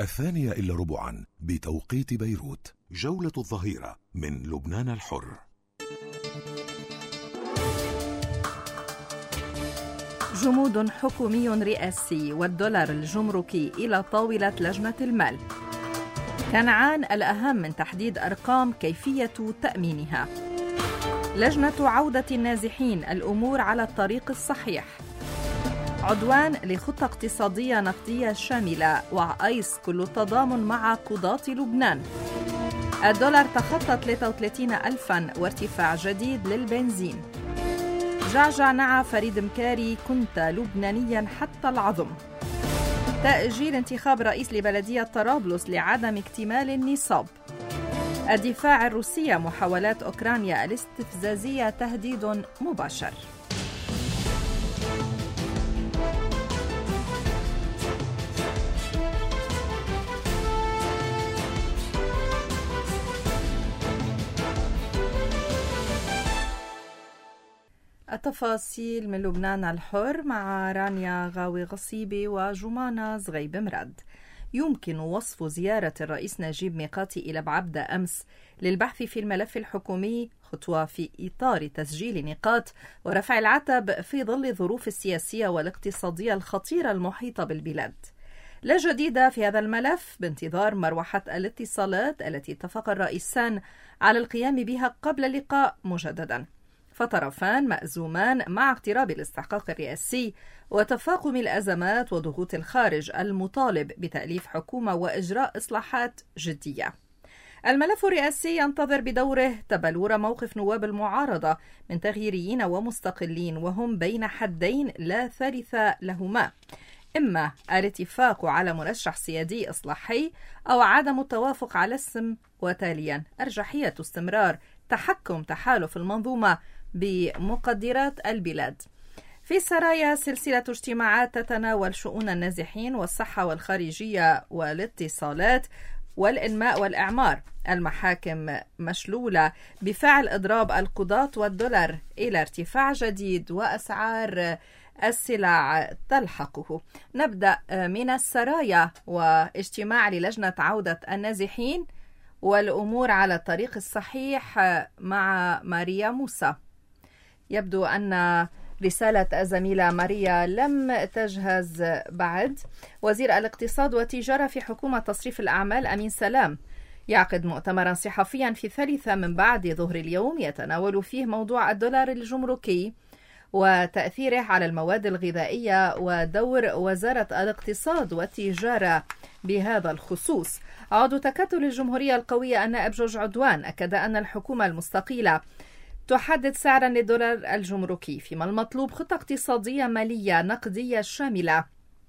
2:15 بتوقيت بيروت. جولة الظهيرة من لبنان الحر. جمود حكومي رئاسي والدولار الجمركي إلى طاولة لجنة المال. كنعان الأهم من تحديد أرقام كيفية تأمينها. لجنة عودة النازحين الأمور على الطريق الصحيح. عدوان لخطة اقتصادية نقدية شاملة وعأيس كل التضامن مع قضاة لبنان. الدولار تخطى 33,000 وارتفاع جديد للبنزين. جعجع نعى فريد مكاري كنت لبنانيا حتى العظم. تأجيل انتخاب رئيس لبلدية طرابلس لعدم اكتمال النصاب. الدفاع الروسية محاولات أوكرانيا الاستفزازية تهديد مباشر. التفاصيل من لبنان الحر مع رانيا غاوي غصيبي وجمانة زغيب مراد. يمكن وصف زيارة الرئيس نجيب ميقاتي إلى بعبدة أمس للبحث في الملف الحكومي خطوة في إطار تسجيل نقاط ورفع العتب في ظل الظروف السياسية والاقتصادية الخطيرة المحيطة بالبلاد. لا جديد في هذا الملف بانتظار مروحة الاتصالات التي اتفق الرئيسان على القيام بها قبل اللقاء مجددا، فطرفان مأزومان مع اقتراب الاستحقاق الرئاسي وتفاقم الأزمات وضغوط الخارج المطالب بتأليف حكومة وإجراء إصلاحات جدية. الملف الرئاسي ينتظر بدوره تبلور موقف نواب المعارضة من تغييريين ومستقلين وهم بين حدين لا ثالث لهما، إما الاتفاق على مرشح سيادي إصلاحي أو عدم التوافق على اسم، وتاليا أرجحية استمرار تحكم تحالف المنظومة بمقدرات البلاد. في سرايا سلسلة اجتماعات تتناول شؤون النازحين والصحة والخارجية والاتصالات والإنماء والإعمار. المحاكم مشلولة بفعل إضراب القضاة والدولار إلى ارتفاع جديد وأسعار السلع تلحقه. نبدأ من السرايا واجتماع للجنة عودة النازحين والأمور على الطريق الصحيح مع ماريا موسى. يبدو أن رسالة الزميلة ماريا لم تجهز بعد. وزير الاقتصاد والتجارة في حكومة تصريف الأعمال أمين سلام يعقد مؤتمرا صحفيا في 3 من بعد ظهر اليوم يتناول فيه موضوع الدولار الجمركي وتأثيره على المواد الغذائية ودور وزارة الاقتصاد والتجارة بهذا الخصوص. عضو تكتل الجمهورية القوية النائب جورج عدوان أكد أن الحكومة المستقيلة تحدد سعرا للدولار الجمركي، فيما المطلوب خطة اقتصادية مالية نقدية شاملة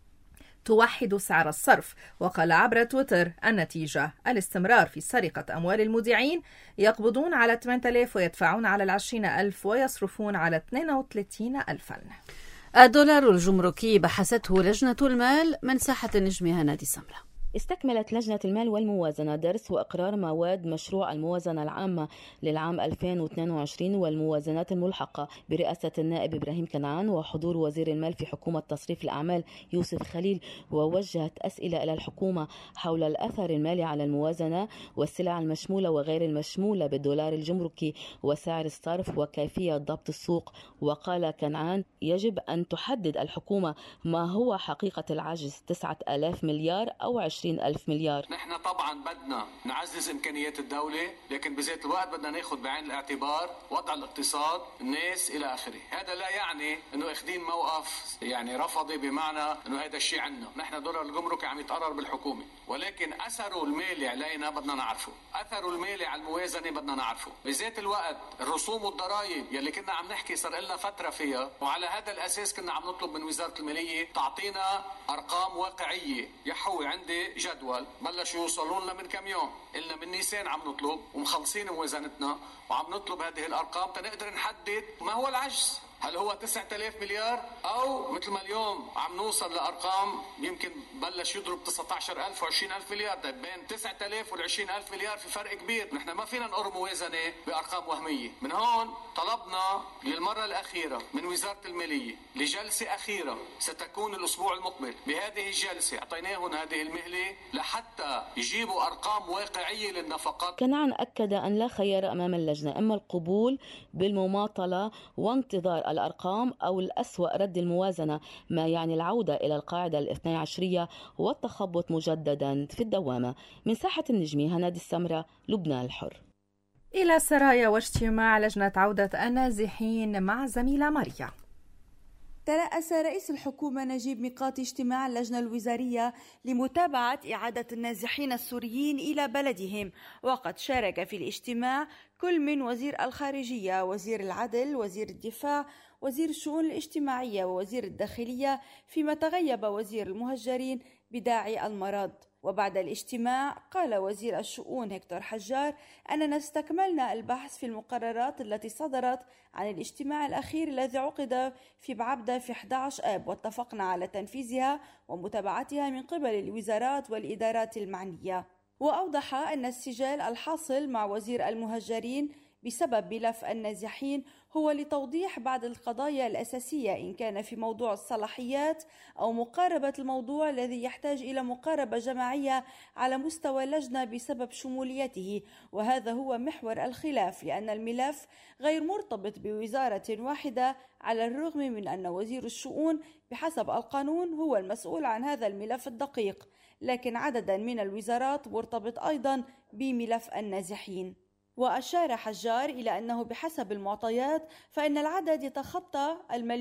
توحد سعر الصرف. وقال عبر تويتر النتيجة الاستمرار في سرقة أموال المودعين، يقبضون على 8,000 ويدفعون على 20,000 ويصرفون على 32,000. الدولار الجمركي بحثته لجنة المال من ساحة النجم هنادي سمرة. استكملت لجنة المال والموازنة درس وإقرار مواد مشروع الموازنة العامة للعام 2022 والموازنات الملحقة برئاسة النائب إبراهيم كنعان وحضور وزير المال في حكومة تصريف الأعمال يوسف خليل. ووجهت أسئلة إلى الحكومة حول الأثر المالي على الموازنة والسلع المشمولة وغير المشمولة بالدولار الجمركي وسعر الصرف وكيفية ضبط السوق. وقال كنعان يجب أن تحدد الحكومة ما هو حقيقة العجز، 9,000 مليار أو 20,000 مليار. نحن طبعا بدنا نعزز إمكانيات الدولة، لكن بذات الوقت بدنا ناخد بعين الاعتبار وضع الاقتصاد، الناس إلى آخره. هذا لا يعني إنه اخدين موقف يعني رفضي بمعنى إنه هذا الشيء عنا. نحن دولار الجمركي عم يتقرر بالحكومة، ولكن أثره المالي علينا بدنا نعرفه، أثره المالي على الموازنة بدنا نعرفه. بذات الوقت الرسوم والضرائب يلي كنا عم نحكي صار لنا فترة فيها، وعلى هذا الأساس كنا عم نطلب من وزارة المالية تعطينا أرقام واقعية. يحوي عندي جدول بلشوا يوصلوا لنا من كم يوم، إلنا من نيسان عم نطلب ومخلصين موازنتنا وعم نطلب هذه الأرقام تنقدر نحدد ما هو العجز. هل هو 9000 مليار أو مثل ما اليوم عم نوصل لأرقام يمكن بلش يضرب 19000 و20000 مليار. طيب بين 9000 وال20000 مليار في فرق كبير. نحن ما فينا نقر موازنة بأرقام وهمية. من هون طلبنا للمرة الأخيرة من وزارة المالية لجلسة أخيرة ستكون الأسبوع المقبل. بهذه الجلسة أعطيناهم هذه المهلة لحتى يجيبوا أرقام واقعية للنفقات. كنعان أكد أن لا خيار أمام اللجنة، إما القبول بالمماطلة وانتظار الأرقام أو الأسوأ رد الموازنة، ما يعني العودة إلى القاعدة الاثني عشرية والتخبط مجددا في الدوامة. من ساحة النجمة هنادي السمرة، لبنان الحر. إلى سرايا واجتماع لجنة عودة النازحين مع زميلة ماريا. ترأس رئيس الحكومة نجيب ميقاتي اجتماع اللجنة الوزارية لمتابعة إعادة النازحين السوريين إلى بلدهم، وقد شارك في الاجتماع كل من وزير الخارجية، وزير العدل، وزير الدفاع، وزير الشؤون الاجتماعية، ووزير الداخلية، فيما تغيب وزير المهجرين بداعي المرض. وبعد الاجتماع قال وزير الشؤون هكتور حجار أننا استكملنا البحث في المقررات التي صدرت عن الاجتماع الأخير الذي عقد في بعبدة في 11 آب، واتفقنا على تنفيذها ومتابعتها من قبل الوزارات والإدارات المعنية. وأوضح أن السجال الحاصل مع وزير المهجرين بسبب ملف النازحين هو لتوضيح بعض القضايا الأساسية، إن كان في موضوع الصلاحيات أو مقاربة الموضوع الذي يحتاج إلى مقاربة جماعية على مستوى اللجنة بسبب شموليته، وهذا هو محور الخلاف، لأن الملف غير مرتبط بوزارة واحدة، على الرغم من أن وزير الشؤون بحسب القانون هو المسؤول عن هذا الملف الدقيق، لكن عددا من الوزارات مرتبط أيضا بملف النازحين. وأشار حجار إلى أنه بحسب المعطيات فإن العدد يتخطى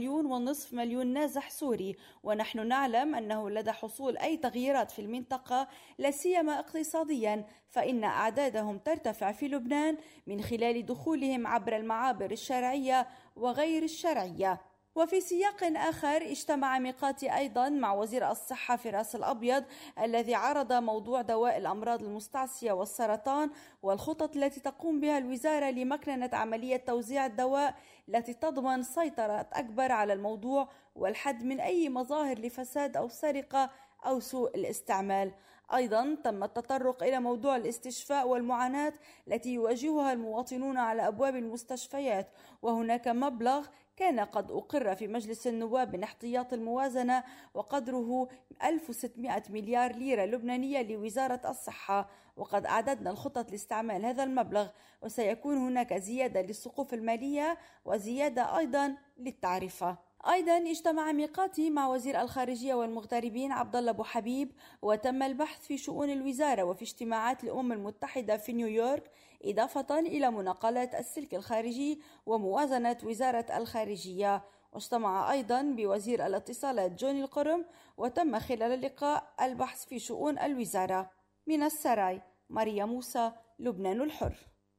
1.5 مليون نازح سوري، ونحن نعلم أنه لدى حصول أي تغييرات في المنطقة لا سيما اقتصاديا فإن أعدادهم ترتفع في لبنان من خلال دخولهم عبر المعابر الشرعية وغير الشرعية. وفي سياق آخر اجتمع ميقاتي أيضا مع وزير الصحة فراس الأبيض الذي عرض موضوع دواء الأمراض المستعصية والسرطان والخطط التي تقوم بها الوزارة لمكننة عملية توزيع الدواء التي تضمن سيطرة أكبر على الموضوع والحد من أي مظاهر لفساد أو سرقة أو سوء الاستعمال. أيضا تم التطرق إلى موضوع الاستشفاء والمعاناة التي يواجهها المواطنون على أبواب المستشفيات، وهناك مبلغ كان قد أقر في مجلس النواب من احتياط الموازنة وقدره 1600 مليار ليرة لبنانية لوزارة الصحة، وقد أعددنا الخطط لاستعمال هذا المبلغ، وسيكون هناك زيادة للسقوف المالية وزيادة أيضا للتعرفة. أيضا اجتمع ميقاتي مع وزير الخارجية والمغتربين عبد الله أبو حبيب، وتم البحث في شؤون الوزارة وفي اجتماعات الأمم المتحدة في نيويورك، إضافة إلى مناقلات السلك الخارجي وموازنة وزارة الخارجية. واجتمع أيضا بوزير الاتصالات جوني القرم، وتم خلال اللقاء البحث في شؤون الوزارة. من السراي، ماريا موسى، لبنان الحر.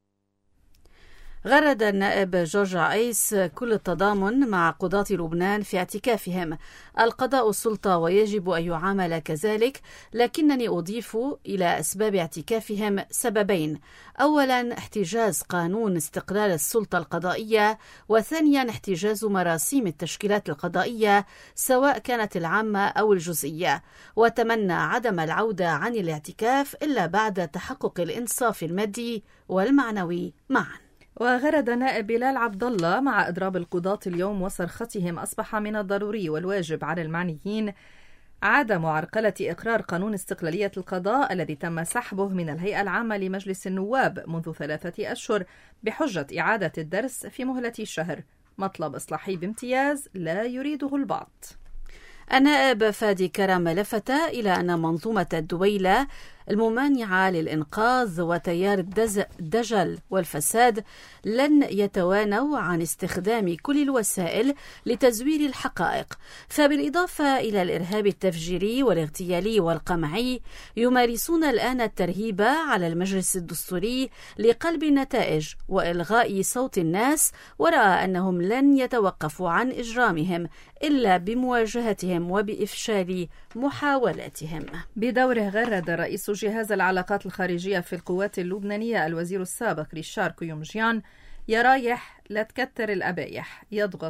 غرد النائب جورج عيس كل التضامن مع قضاة لبنان في اعتكافهم. القضاء السلطة ويجب أن يعامل كذلك، لكنني أضيف إلى أسباب اعتكافهم سببين: أولا احتجاز قانون استقلال السلطة القضائية، وثانيا احتجاز مراسيم التشكيلات القضائية سواء كانت العامة أو الجزئية، وتمنى عدم العودة عن الاعتكاف إلا بعد تحقق الإنصاف المادي والمعنوي معا. وغرد نائب بلال عبد الله مع إضراب القضاة اليوم وصرختهم أصبح من الضروري والواجب على المعنيين عدم عرقلة إقرار قانون استقلالية القضاء الذي تم سحبه من الهيئة العامة لمجلس النواب منذ 3 أشهر بحجة إعادة الدرس في مهلة شهر، مطلب إصلاحي بامتياز لا يريده البعض. النائب فادي كرم لفت إلى أن منظومة الدويلة الممانعة للإنقاذ وتيار الدجل والفساد لن يتوانوا عن استخدام كل الوسائل لتزوير الحقائق، فبالإضافة إلى الإرهاب التفجيري والاغتيالي والقمعي يمارسون الآن الترهيب على المجلس الدستوري لقلب النتائج وإلغاء صوت الناس، ورأى أنهم لن يتوقفوا عن إجرامهم إلا بمواجهتهم وبإفشال محاولاتهم. بدوره غرد رئيس جهاز العلاقات الخارجية في القوات اللبنانية الوزير السابق ريشار كيومجيان: يا رايح لا تكتر الأبايح، يضغط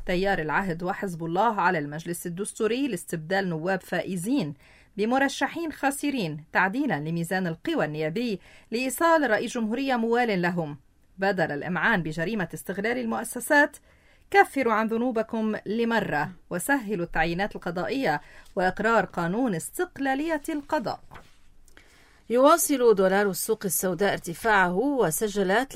تيار العهد وحزب الله على المجلس الدستوري لاستبدال نواب فائزين بمرشحين خاسرين تعديلا لميزان القوى النيابي لإيصال رئيس جمهورية موال لهم. بدل الإمعان بجريمة استغلال المؤسسات، كفروا عن ذنوبكم لمرة وسهلوا التعيينات القضائية وإقرار قانون استقلالية القضاء. يواصل دولار السوق السوداء ارتفاعه وسجل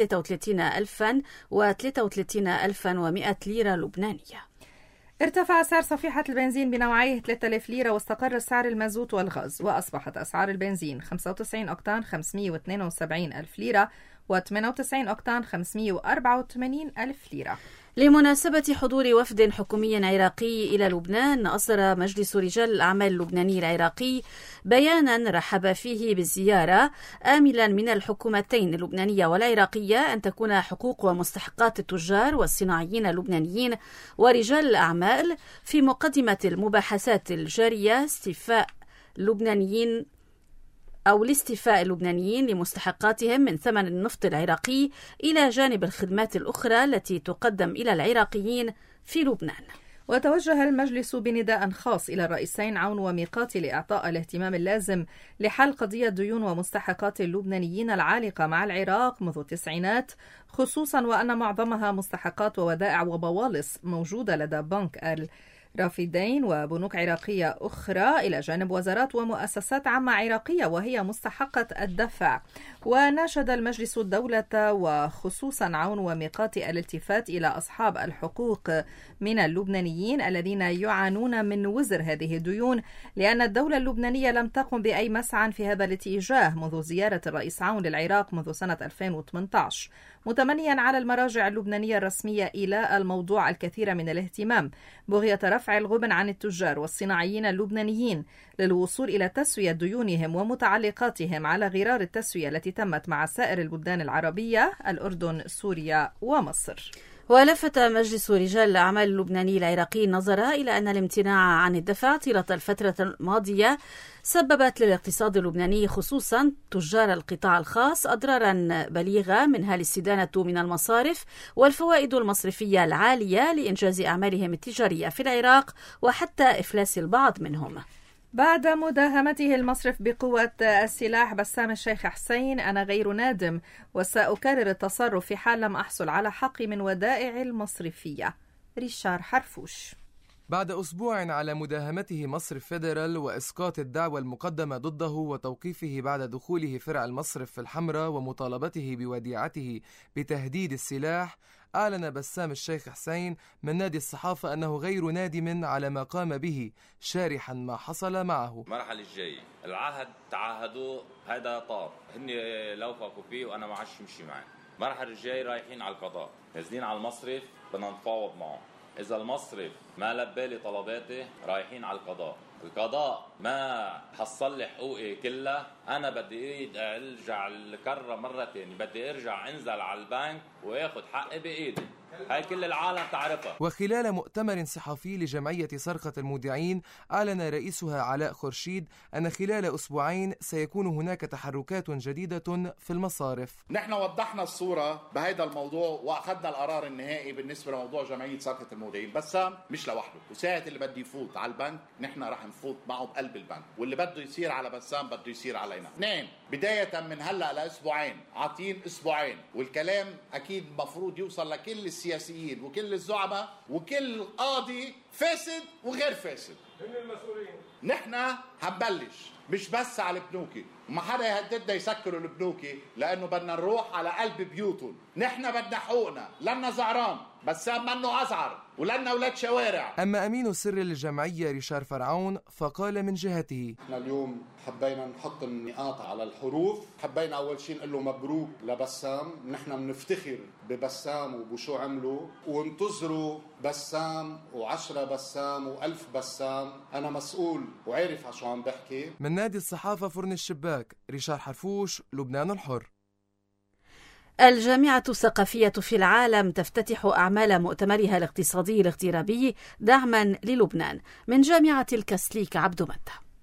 33,033,100 ليرة لبنانية. ارتفع سعر صفيحة البنزين بنوعيه 3000 ليرة، واستقر سعر المازوت والغاز، وأصبحت أسعار البنزين 95 أوكتان 572 ألف ليرة و98 أوكتان 584 ألف ليرة. لمناسبة حضور وفد حكومي عراقي إلى لبنان، أصدر مجلس رجال الأعمال اللبناني العراقي بيانا رحب فيه بالزيارة، آملا من الحكومتين اللبنانية والعراقية أن تكون حقوق ومستحقات التجار والصناعيين اللبنانيين ورجال الأعمال في مقدمة المباحثات الجارية لاستيفاء اللبنانيين لمستحقاتهم من ثمن النفط العراقي إلى جانب الخدمات الأخرى التي تقدم إلى العراقيين في لبنان. وتوجه المجلس بنداء خاص إلى الرئيسين عون وميقاتي لإعطاء الاهتمام اللازم لحل قضية ديون ومستحقات اللبنانيين العالقة مع العراق منذ التسعينات، خصوصا وأن معظمها مستحقات وودائع وبوالص موجودة لدى بنك رافدين وبنوك عراقية أخرى، إلى جانب وزارات ومؤسسات عامة عراقية وهي مستحقة الدفع. وناشد المجلس الدولة وخصوصا عون وميقاتي الالتفات إلى أصحاب الحقوق من اللبنانيين الذين يعانون من وزر هذه الديون، لأن الدولة اللبنانية لم تقم بأي مسعى في هذا الاتجاه منذ زيارة الرئيس عون للعراق منذ سنة 2018، متمنيا على المراجع اللبنانية الرسمية إلى الموضوع الكثير من الاهتمام بغية رفع الغبن عن التجار والصناعيين اللبنانيين للوصول إلى تسوية ديونهم ومتعلقاتهم على غرار التسوية التي تمت مع سائر البلدان العربية، الأردن، سوريا ومصر. ولفت مجلس رجال الأعمال اللبناني العراقي النظر إلى أن الامتناع عن الدفع طيلة الفترة الماضية سببت للاقتصاد اللبناني خصوصا تجار القطاع الخاص أضرارا بليغة، منها الاستدانة من المصارف والفوائد المصرفية العالية لإنجاز أعمالهم التجارية في العراق وحتى إفلاس البعض منهم. بعد مداهمته المصرف بقوة السلاح بسام الشيخ حسين: أنا غير نادم وسأكرر التصرف في حال لم أحصل على حقي من ودائع المصرفية. ريشار حرفوش. بعد أسبوع على مداهمته مصرف فيدرال وإسقاط الدعوى المقدمة ضده وتوقيفه بعد دخوله فرع المصرف في الحمراء ومطالبته بوديعته بتهديد السلاح، أعلن بسام الشيخ حسين من نادي الصحافة أنه غير نادم على ما قام به، شارحا ما حصل معه. المرحلة الجاية العهد تعهدوا هذا طار، هن لو فاقوا فيه وأنا ما عادش مشي معي. المرحلة الجاية رايحين على القضاء، نازلين على المصرف بدنا نتفاوض معه. إذا المصرف ما لبى لي طلباتي رايحين على القضاء. القضاء ما حصل لي حقوقي كلها، أنا بدي أرجع الكرة مرة تانية، بدي أرجع أنزل على البنك وآخد حقي بإيدي. هاي كل العالم تعرفها. وخلال مؤتمر صحفي لجمعية سرقة المودعين، أعلن رئيسها علاء خورشيد أن خلال أسبوعين سيكون هناك تحركات جديدة في المصارف. نحن وضحنا الصورة بهذا الموضوع وأخذنا القرار النهائي بالنسبة لموضوع جمعية سرقة المودعين. بسام مش لوحده، وساعة اللي بدي يفوت على البنك نحن رح نفوت معه بقلب البنك، واللي بده يصير على بسام بده يصير علينا. اثنين، بداية من هلأ لأسبوعين، عاطين أسبوعين، والكلام أكيد مفروض يوصل لكل السياسيين وكل الزعماء وكل قاضي فاسد وغير فاسد. هم المسؤولين. نحن هنبلش مش بس على البنوكي، وما حدا يهددنا يسكروا البنوكي لأنه بدنا نروح على قلب بيوتهم. نحن بدنا حقوقنا، لنا زعران بسام منه أزعر ولنا أولاد شوارع. أما أمين السر للجمعية ريشار فرعون فقال من جهته: نحن اليوم حبينا نحط النقاط على الحروف. حبينا أول شيء نقول له مبروك لبسام، نحن بنفتخر ببسام وبشو عملوا، وانتظروا بسام و10 بسام و1000 بسام. أنا مسؤول وعارف عشو عم بحكي. من نادي الصحافة فرن الشباك، ريشار حرفوش، لبنان الحر. الجامعة الثقافية في العالم تفتتح أعمال مؤتمرها الاقتصادي الاغترابي دعما للبنان. من جامعة الكسليك عبد متى.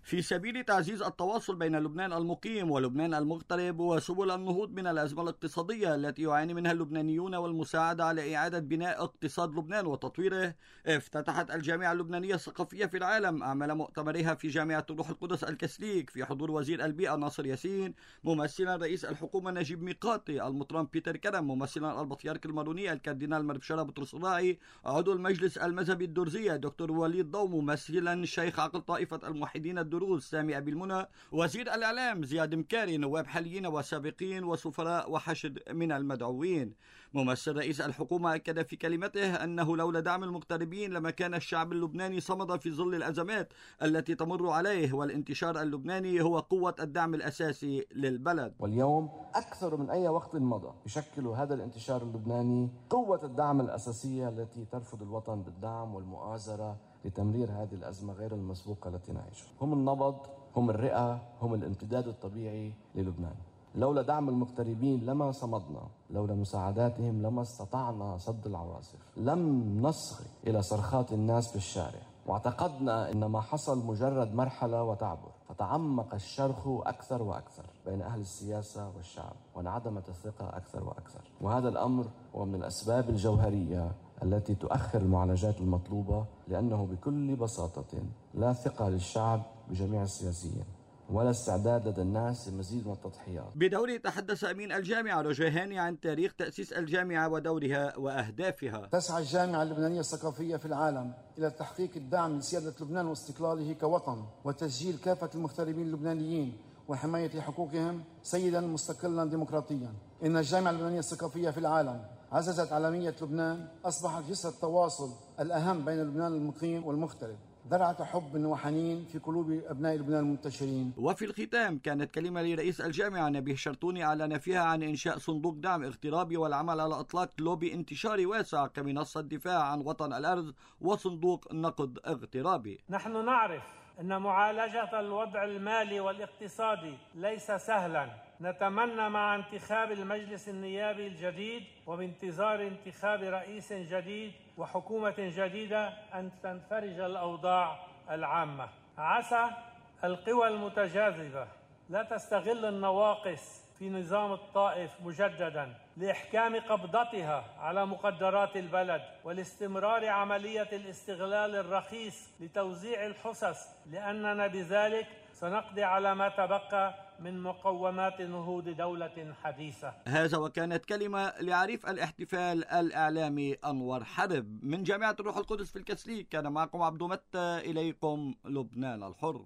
في سبيل تعزيز التواصل بين لبنان المقيم ولبنان المغترب وسبل النهوض من الأزمة الاقتصادية التي يعاني منها اللبنانيون والمساعدة على إعادة بناء اقتصاد لبنان وتطويره، افتتحت الجامعة اللبنانية الثقافية في العالم أعمال مؤتمرها في جامعة روح القدس الكسليك في حضور وزير البيئة ناصر ياسين، ممثلا رئيس الحكومة نجيب ميقاتي، المطران بيتر كرم، ممثلا البطريرك الماروني الكاردينال مربشرة بطرس الراعي، عضو المجلس المذهبي الدرزية دكتور وليد ضو، ممثلا الشيخ عقل طائفة الموحدين الدروز سامي أبي المنى، وزير الإعلام زياد مكاري، نواب حاليين وسابقين وسفراء وحشد من المدعوين. ممثل رئيس الحكومة أكد في كلمته أنه لولا دعم المغتربين لما كان الشعب اللبناني صمد في ظل الأزمات التي تمر عليه، والانتشار اللبناني هو قوة الدعم الأساسي للبلد. واليوم أكثر من أي وقت مضى يشكل هذا الانتشار اللبناني قوة الدعم الأساسية التي ترفض الوطن بالدعم والمؤازرة لتمرير هذه الأزمة غير المسبوقة التي نعيشها. هم النبض، هم الرئة، هم الامتداد الطبيعي للبنان. لولا دعم المغتربين لما صمدنا، لولا مساعداتهم لما استطعنا صد العواصف، لم نصغي إلى صرخات الناس في الشارع، واعتقدنا أن ما حصل مجرد مرحلة وتعبر، فتعمق الشرخ أكثر وأكثر بين أهل السياسة والشعب، وانعدمت الثقة أكثر وأكثر. وهذا الأمر هو من الأسباب الجوهرية التي تؤخر المعالجات المطلوبة، لأنه بكل بساطة لا ثقة للشعب بجميع السياسيين ولا استعداد لدى الناس لمزيد من التضحيات. بدوره تحدث أمين الجامعة رجاء هاني عن تاريخ تأسيس الجامعة ودورها وأهدافها. تسعى الجامعة اللبنانية الثقافية في العالم إلى تحقيق الدعم لسيادة لبنان واستقلاله كوطن، وتسجيل كافة المغتربين اللبنانيين وحماية حقوقهم سيدا مستقلا ديمقراطيا. إن الجامعة اللبنانية الثقافية في العالم عززت عالمية لبنان، أصبحت جسر التواصل الأهم بين لبنان المقيم والمغترب، زرعت حب وحنين في قلوب أبناء لبنان المنتشرين. وفي الختام كانت كلمة لرئيس الجامعة نبيه شرطوني أعلن فيها عن إنشاء صندوق دعم اغترابي والعمل على إطلاق لوبي انتشاري واسع كمنصة دفاع عن وطن الأرض وصندوق نقد اغترابي. نحن نعرف أن معالجة الوضع المالي والاقتصادي ليس سهلا. نتمنى مع انتخاب المجلس النيابي الجديد وبانتظار انتخاب رئيس جديد وحكومة جديدة أن تنفرج الأوضاع العامة. عسى القوى المتجاذبة لا تستغل النواقص في نظام الطائف مجددا لإحكام قبضتها على مقدرات البلد والاستمرار عملية الاستغلال الرخيص لتوزيع الحصص، لأننا بذلك سنقضي على ما تبقى من مقومات نهوض دولة حديثة. هذا وكانت كلمة لعريف الاحتفال الإعلامي أنور حرب من جامعة روح القدس في الكسليك. كان معكم عبدو متى، إليكم لبنان الحر.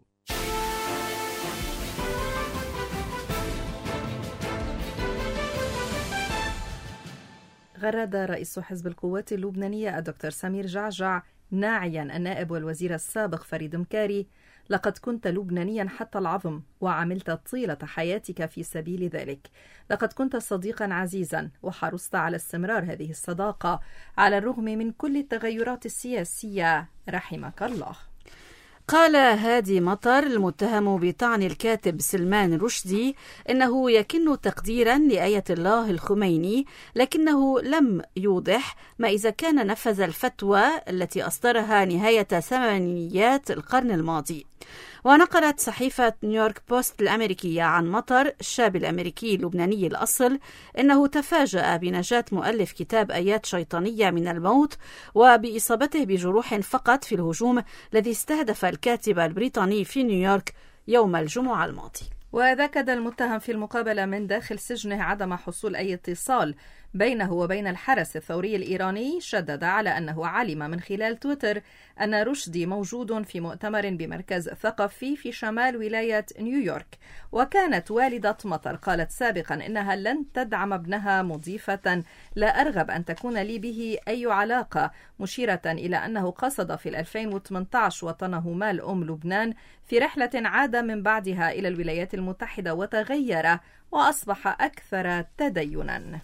غرد رئيس حزب القوات اللبنانية الدكتور سمير جعجع ناعيا النائب والوزير السابق فريد مكاري: لقد كنت لبنانيا حتى العظم وعملت طيلة حياتك في سبيل ذلك. لقد كنت صديقا عزيزا وحرصت على استمرار هذه الصداقة على الرغم من كل التغيرات السياسية، رحمك الله. قال هادي مطر المتهم بطعن الكاتب سلمان رشدي إنه يكن تقديرا لآية الله الخميني، لكنه لم يوضح ما إذا كان نفذ الفتوى التي أصدرها نهاية ثمانينيات القرن الماضي. ونقلت صحيفة نيويورك بوست الأمريكية عن مطر الشاب الأمريكي اللبناني الأصل إنه تفاجأ بنجاة مؤلف كتاب آيات شيطانية من الموت وبإصابته بجروح فقط في الهجوم الذي استهدف الكاتب البريطاني في نيويورك يوم الجمعة الماضي. وذكر المتهم في المقابلة من داخل سجنه عدم حصول أي اتصال بينه وبين الحرس الثوري الإيراني. شدد على أنه علم من خلال تويتر أن رشدي موجود في مؤتمر بمركز ثقافي في شمال ولاية نيويورك. وكانت والدة مطر قالت سابقا إنها لن تدعم ابنها، مضيفة: لا أرغب أن تكون لي به أي علاقة، مشيرة إلى أنه قصد في 2018 وطنه مال لبنان في رحلة عاد من بعدها إلى الولايات المتحدة وتغير وأصبح أكثر تدينا.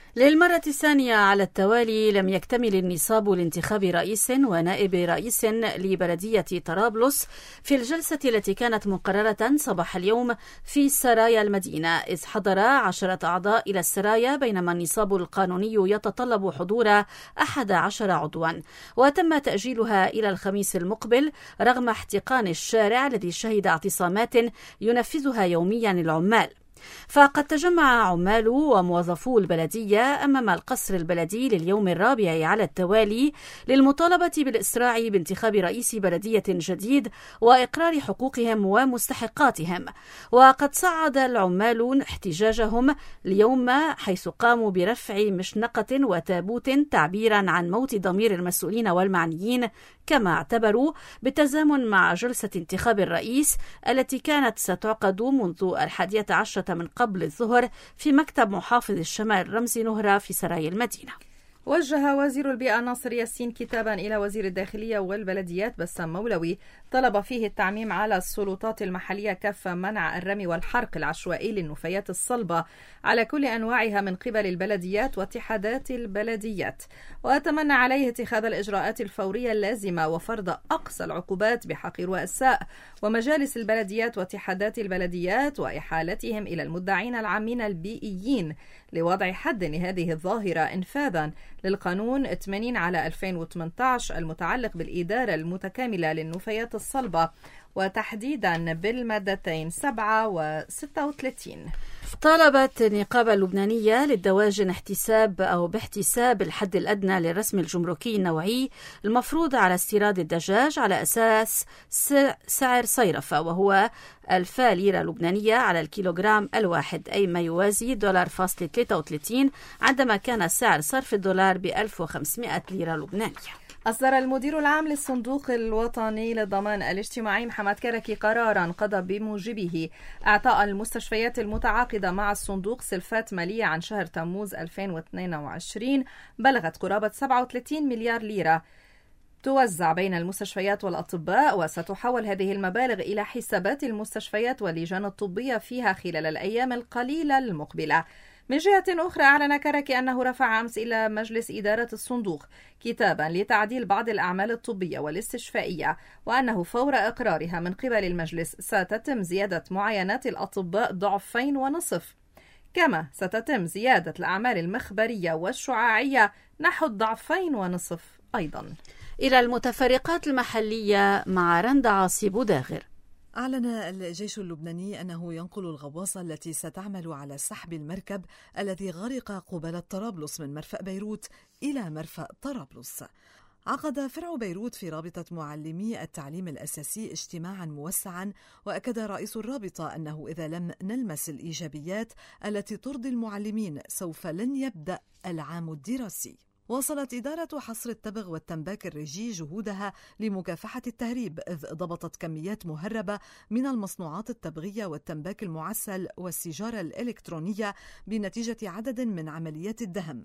للمرة الثانية على التوالي لم يكتمل النصاب لانتخاب رئيس ونائب رئيس لبلدية طرابلس في الجلسة التي كانت مقررة صباح اليوم في سرايا المدينة، إذ حضر 10 أعضاء إلى السرايا، بينما النصاب القانوني يتطلب حضور 11 عضوا، وتم تأجيلها إلى الخميس المقبل رغم احتقان الشارع الذي شهد اعتصامات ينفذها يوميا العمال. فقد تجمع عمال وموظفو البلدية أمام القصر البلدي لليوم الرابع على التوالي للمطالبة بالإسراع بانتخاب رئيس بلدية جديد وإقرار حقوقهم ومستحقاتهم. وقد صعد العمال احتجاجهم اليوم حيث قاموا برفع مشنقة وتابوت تعبيرا عن موت ضمير المسؤولين والمعنيين، كما اعتبروا بالتزامن مع جلسة انتخاب الرئيس التي كانت ستعقد منذ 11 من قبل الظهر في مكتب محافظ الشمال رمزي نهرة في سراي المدينة. وجه وزير البيئة ناصر ياسين كتابا إلى وزير الداخلية والبلديات بسام مولوي طلب فيه التعميم على السلطات المحلية كافة منع الرمي والحرق العشوائي للنفايات الصلبة على كل أنواعها من قبل البلديات واتحادات البلديات، وأتمنى عليه اتخاذ الإجراءات الفورية اللازمة وفرض أقصى العقوبات بحق رؤساء ومجالس البلديات واتحادات البلديات وإحالتهم إلى المدعين العامين البيئيين لوضع حد لهذه الظاهرة إنفاذا للقانون 80/2018 المتعلق بالإدارة المتكاملة للنفايات الصلبة، وتحديدا بالمادتين 7 و 36. طالبت النقابة اللبنانية للدواجن باحتساب الحد الأدنى للرسم الجمركي النوعي المفروض على استيراد الدجاج على أساس سعر صيرفة، وهو 1000 ليرة لبنانية على الكيلوغرام الواحد، أي ما يوازي $1.33، عندما كان سعر صرف الدولار ب1500 ليرة لبنانية. أصدر المدير العام للصندوق الوطني للضمان الاجتماعي محمد كركي قراراً قضى بموجبه إعطاء المستشفيات المتعاقدة مع الصندوق سلفات مالية عن شهر تموز 2022 بلغت قرابة 37 مليار ليرة توزع بين المستشفيات والأطباء، وستحول هذه المبالغ إلى حسابات المستشفيات واللجان الطبية فيها خلال الأيام القليلة المقبلة. من جهة أخرى أعلن كركي أنه رفع أمس إلى مجلس إدارة الصندوق كتابا لتعديل بعض الأعمال الطبية والاستشفائية، وأنه فور إقرارها من قبل المجلس ستتم زيادة معاينات الأطباء 2.5 ضعف، كما ستتم زيادة الأعمال المخبرية والشعاعية نحو 2.5 ضعف أيضا. إلى المتفرقات المحلية مع رندا عاصي بوداغر. أعلن الجيش اللبناني أنه ينقل الغواصة التي ستعمل على سحب المركب الذي غرق قبالة طرابلس من مرفأ بيروت إلى مرفأ طرابلس. عقد فرع بيروت في رابطة معلمي التعليم الأساسي اجتماعا موسعا، وأكد رئيس الرابطة أنه إذا لم نلمس الإيجابيات التي ترضي المعلمين سوف لن يبدأ العام الدراسي. واصلت إدارة حصر التبغ والتنباك الرجي جهودها لمكافحة التهريب، إذ ضبطت كميات مهربة من المصنوعات التبغية والتنباك المعسل والسيجارة الإلكترونية بنتيجة عدد من عمليات الدهم.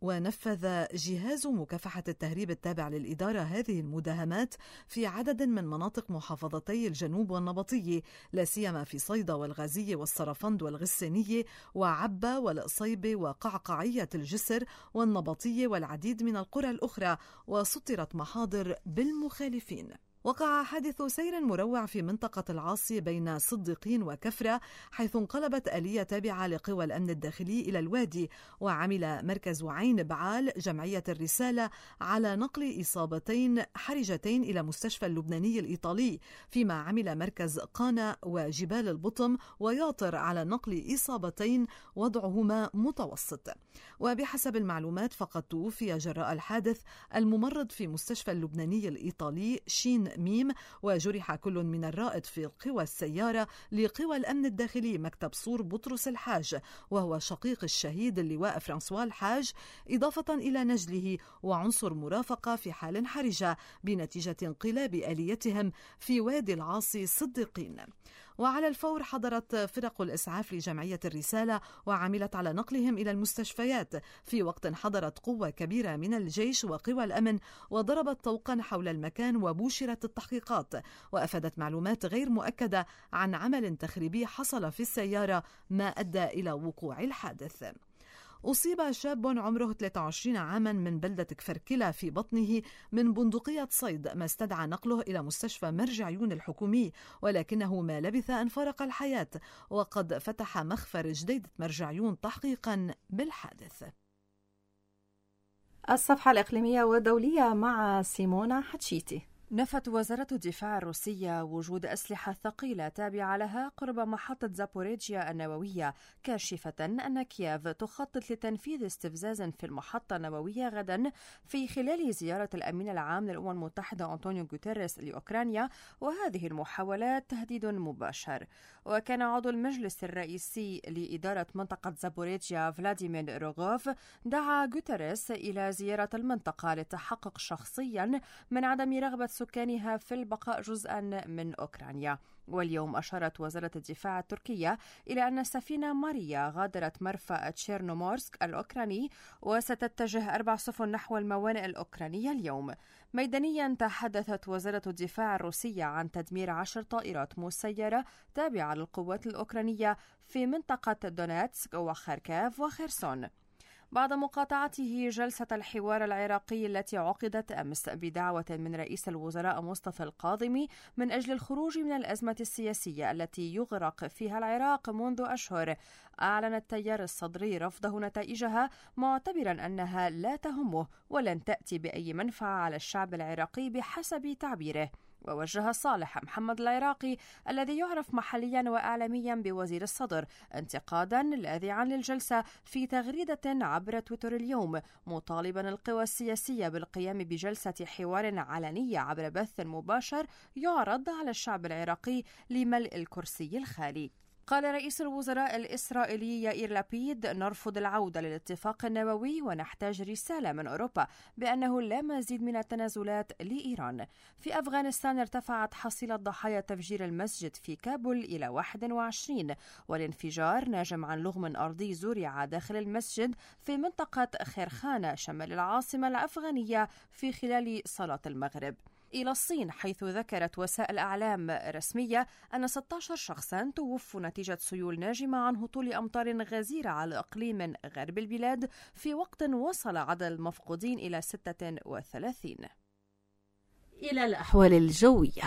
ونفذ جهاز مكافحة التهريب التابع للإدارة هذه المداهمات في عدد من مناطق محافظتي الجنوب والنبطية، لا سيما في صيدا والغازية والصرفند والغسانية وعبا والقصيبة وقعقعية الجسر والنبطية والعديد من القرى الأخرى، وسطرت محاضر بالمخالفين. وقع حادث سير مروع في منطقة العاصي بين صديقين وكفرة، حيث انقلبت آلية تابعة لقوى الأمن الداخلي إلى الوادي، وعمل مركز عين بعال جمعية الرسالة على نقل إصابتين حرجتين إلى مستشفى اللبناني الإيطالي، فيما عمل مركز قانا وجبال البطم وياطر على نقل إصابتين وضعهما متوسط. وبحسب المعلومات فقد توفي جراء الحادث الممرض في مستشفى اللبناني الإيطالي شين ميم، وجرح كل من الرائد في قوى السيارة لقوى الأمن الداخلي مكتب صور بطرس الحاج، وهو شقيق الشهيد اللواء فرانسوا الحاج، إضافة إلى نجله وعنصر مرافقة في حال حرجة بنتيجة انقلاب آليتهم في وادي العاصي صديقين. وعلى الفور حضرت فرق الإسعاف لجمعية الرسالة وعملت على نقلهم إلى المستشفيات، في وقت حضرت قوة كبيرة من الجيش وقوى الأمن وضربت طوقا حول المكان وبوشرت التحقيقات. وأفادت معلومات غير مؤكدة عن عمل تخريبي حصل في السيارة ما أدى إلى وقوع الحادث. أصيب شاب عمره 23 عاما من بلدة كفركلة في بطنه من بندقية صيد، ما استدعى نقله إلى مستشفى مرجعيون الحكومي، ولكنه ما لبث أن فارق الحياة، وقد فتح مخفر جديدة مرجعيون تحقيقا بالحادث. الصفحة الإقليمية والدولية مع سيمونا حتشيتي. نفت وزارة الدفاع الروسية وجود أسلحة ثقيلة تابعة لها قرب محطة زابوريجيا النووية، كاشفة أن كييف تخطط لتنفيذ استفزاز في المحطة النووية غدا في خلال زيارة الأمين العام للأمم المتحدة أنطونيو غوتيريس لأوكرانيا، وهذه المحاولات تهديد مباشر. وكان عضو المجلس الرئيسي لإدارة منطقة زابوريجيا فلاديمير روغوف دعا غوتيريس إلى زيارة المنطقة للتحقق شخصيا من عدم رغبة سكانها في البقاء جزءا من أوكرانيا. واليوم أشارت وزارة الدفاع التركية إلى أن السفينة ماريا غادرت مرفأ تشيرنومورسك الأوكراني وستتجه 4 سفن نحو الموانئ الأوكرانية اليوم. ميدانيا تحدثت وزارة الدفاع الروسية عن تدمير 10 طائرات مسيرة تابعة للقوات الأوكرانية في منطقة دونيتسك وخاركيف وخيرسون. بعد مقاطعته جلسة الحوار العراقي التي عقدت أمس بدعوة من رئيس الوزراء مصطفى الكاظمي من أجل الخروج من الأزمة السياسية التي يغرق فيها العراق منذ أشهر، أعلن التيار الصدري رفضه نتائجها، معتبرا أنها لا تهمه ولن تأتي بأي منفعة على الشعب العراقي بحسب تعبيره. ووجه صالح محمد العراقي الذي يعرف محليا وإعلاميا بوزير الصدر انتقادا لاذعا للجلسة في تغريدة عبر تويتر اليوم، مطالبا القوى السياسية بالقيام بجلسة حوار علنية عبر بث مباشر يعرض على الشعب العراقي لملء الكرسي الخالي. قال رئيس الوزراء الإسرائيلي يائير لابيد: نرفض العودة للاتفاق النووي ونحتاج رسالة من أوروبا بأنه لا مزيد من التنازلات لإيران. في أفغانستان ارتفعت حصيلة ضحايا تفجير المسجد في كابول إلى 21، والانفجار ناجم عن لغم أرضي زرع داخل المسجد في منطقة خيرخانة شمال العاصمة الأفغانية في خلال صلاة المغرب. إلى الصين، حيث ذكرت وسائل أعلام رسمية أن 16 شخصا توفوا نتيجة سيول ناجمة عن هطول أمطار غزيرة على إقليم غرب البلاد، في وقت وصل عدد المفقودين إلى 36. إلى الأحوال الجوية.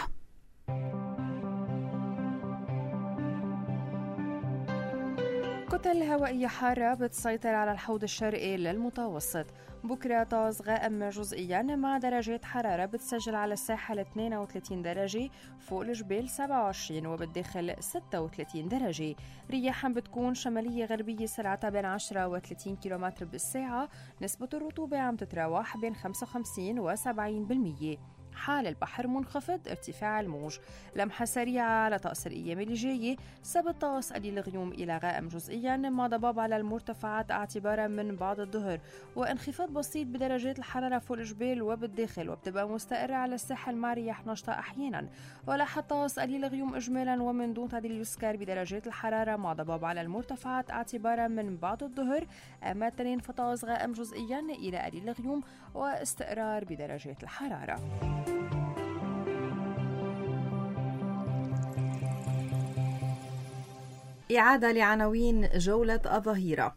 كتل هوائية حارة بتسيطر على الحوض الشرقي للمتوسط. بكرة طقس غائم جزئيا مع درجات حرارة بتسجل على الساحل 32 درجة، فوق الجبال 27 وبالداخل 36 درجة. رياحا بتكون شمالية غربية سرعتها بين 10 و 30 كيلومتر بالساعة. نسبة الرطوبة عم تتراوح بين 55 و 70%. حال البحر منخفض، ارتفاع الموج. لمحة سريعة على طقس الأيام اللي جاية: سبت طقس قليل الغيوم إلى غائم جزئيا مع ضباب على المرتفعات اعتبارا من بعد الظهر، وانخفاض بسيط بدرجات الحرارة فوق الجبال وبالداخل، وبتبقى مستقرة على الساحل مع رياح نشطة أحيانا. ولاحظ طقس قليل الغيوم إجمالا ومن دون تعديل يسكر بدرجات الحرارة مع ضباب على المرتفعات اعتبارا من بعد الظهر. أما التنين فطقس غائم جزئيا إلى قليل الغيوم واستقرار بدرجات الحرارة. إعادة لعناوين جولة الظهيرة.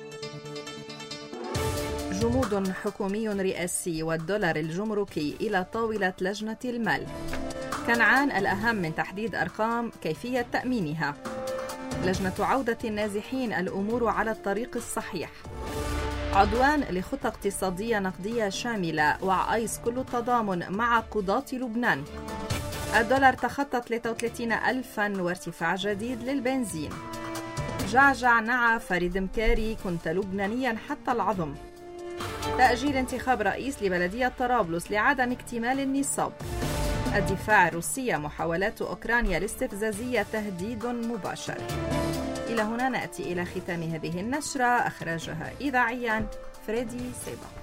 جمود حكومي رئاسي والدولار الجمركي إلى طاولة لجنة المال. كنعان: الأهم من تحديد أرقام كيفية تأمينها. لجنة عودة النازحين: الأمور على الطريق الصحيح. عدوان لخطة اقتصادية نقدية شاملة وعايز كل التضامن مع قضاة لبنان. الدولار تخطى 33,000 وارتفاع جديد للبنزين. جعجع نعى فريد مكاري: كنت لبنانيا حتى العظم. تأجيل انتخاب رئيس لبلدية طرابلس لعدم اكتمال النصاب. الدفاع الروسية: محاولات أوكرانيا الاستفزازية تهديد مباشر. إلى هنا نأتي إلى ختام هذه النشرة، أخرجها إذاعيا فريدي سيبا.